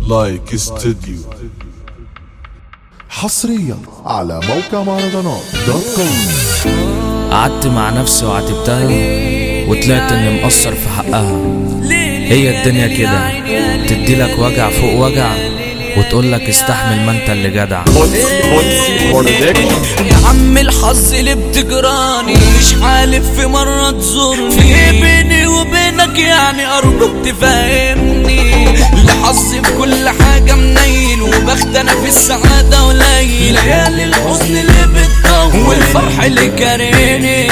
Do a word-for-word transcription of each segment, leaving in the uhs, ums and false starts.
لايك استوديو حصريا على موقع مهرجانات دوت كوم. قعدت مع نفسي وعاتبتها وطلعت اني مقصر في حقها. هي الدنيا كده تديلك وجع فوق وجع وتقولك استحمل ما انت اللي جدع. يا عم الحظ اللي بتجراني مش حالف في مرة تزورني، في بيني وبينك يعني ارجوك تفهمني. لحظي في كل حاجة منيل وبخت انا في السعادة قليل، ليالي الحزن اللي بتطول والفرح اللي كارهني.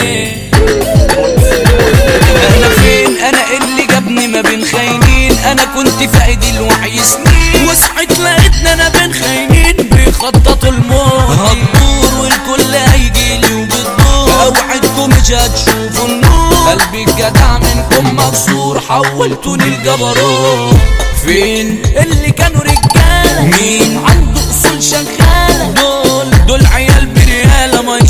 انا فين انا اللي جابني ما بين خاينين، انا كنت فاقد الوعي سنين وصحيت لقيتني انا بين خاينين بيخططوا الموت. هتدور والكل هيجيلي وبتدور، اوعدكم مش هتشوفوا النور. قلبي الجدع منكم مكسور حولتوني لجبروت. فين اللي كانوا رجاله؟ مين عنده اصول شغاله؟ دول دول عيال برياله ما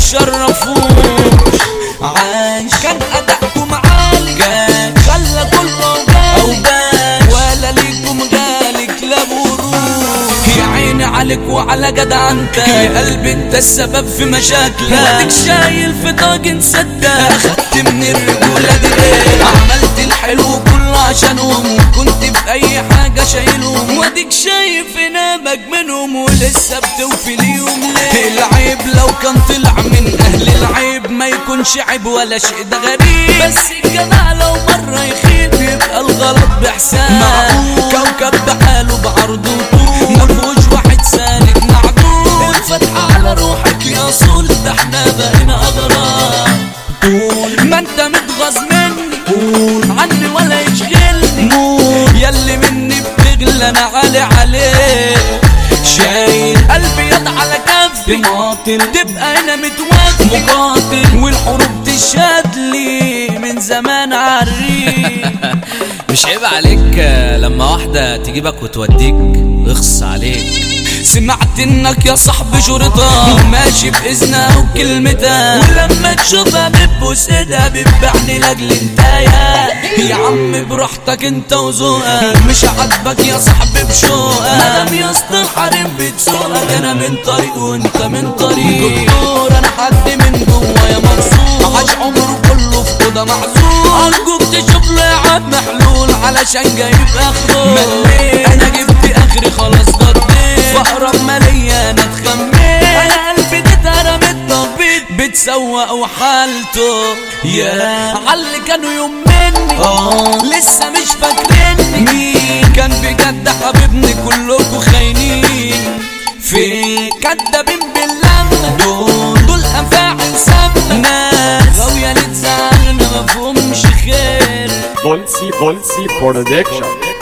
يشرفوش. عايش كان ادائكم عالي كان خلى كله اوباش، ولا ليكم غالي كلاب وروح. يا عيني عليك وعلى جدع انت، يا قلبي انت السبب في مشاكلك. واديك شايل في طاجن سدة، اخدت من الرجولة دي ايه؟ عملت الحلو كله عشانهم وكنت بأي حاجة شايلهم، واديك شايف نامك منهم ولسه بتوفي ليهم ليه؟ العيب لو كان طلع من اهل العيب ما يكونش عيب ولا شيء ده غريب، بس الجدع لو مرة يخيب يبقى الغلط بإحسان. كوكب بحاله بعرض وطول مفهوش واحد سالك معدول. الفتحة على روحك يا صول ده احنا بقينا أغراب. قول ما انت متغاظ مني قول عني ولا يشغلني قول، ياللي مني بتغلى انا عالي عليك. شايل قلبي يد على كفي مقاتل تبقى انا متوفي مقاتل، والحروب تشهد لي من زمان عالريق. مش عيب عليك لما واحدة تجيبك وتوديك اخص عليك؟ سمعت انك يا صاحبي شرطة ماشي باذنها وكلمتها، ولما تشوفها بتبوس ايدها بتبعني لاجل انتايا. يا عم براحتك انت وذوقك، مش عاجبك يا صاحبي بشوقك. مدام يا اسطى الحريم بتسوقك، انا من طريق وانت من طريق. دكتور انا حد من جوا يا مرسوم عاش عمره كله في اوضه معزول، ارجوك تشوف له يا عم حلول علشان جايب اخره. مليت انا جبت اخري خلاص ضديت، فأقرب مالية انا اتخميت. انا قلبي اتهرم الطبيب بتسوق وحالته يا عاللي كانوا يوم مني اه لسه مش فاكريني. مين كان بجد حبيبني كلكوا خاينين، في كدابين باللمة دول دول افاعل سامة، ناس غاوية لتزعلنا مفهومش خير. بولسي بولسي برودكشن.